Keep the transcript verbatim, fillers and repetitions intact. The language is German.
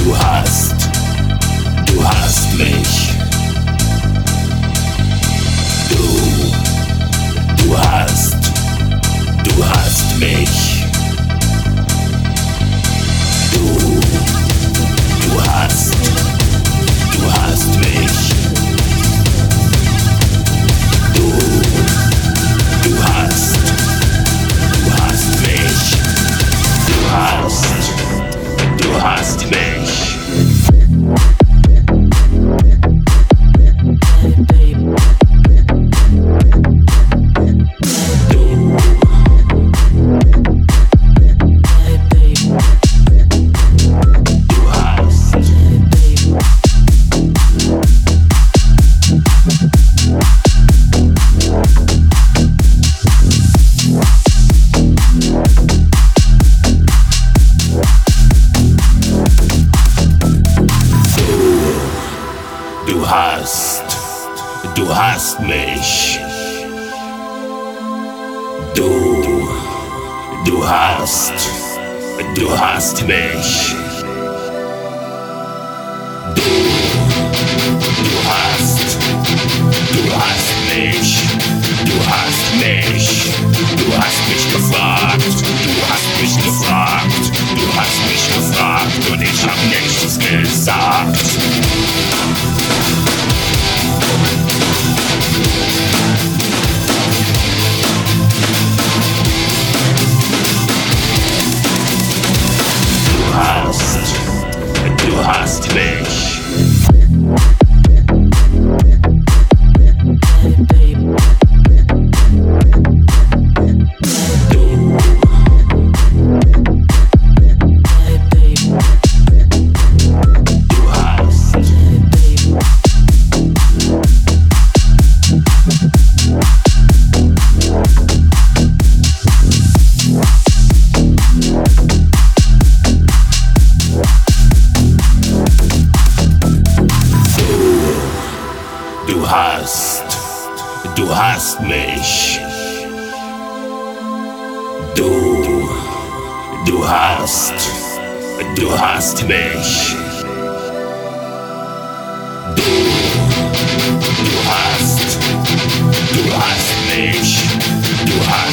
Du hast, du hast mich. Du, du hast, du hast mich. Du, du hast, du hast mich. Du, du hast, du hast mich. Du hast, du hast mich. Du hast, du hast mich. Du, du hast, du hast mich. Du, du hast, du hast mich. Du hast mich. Du hast mich gefragt. Du hast mich gefragt. Du hast mich gefragt und ich hab nichts gesagt. Du hast, du hast mich. Du hast, du hast mich. Du, du hast, du hast mich. Du, du hast, du hast mich. Du hast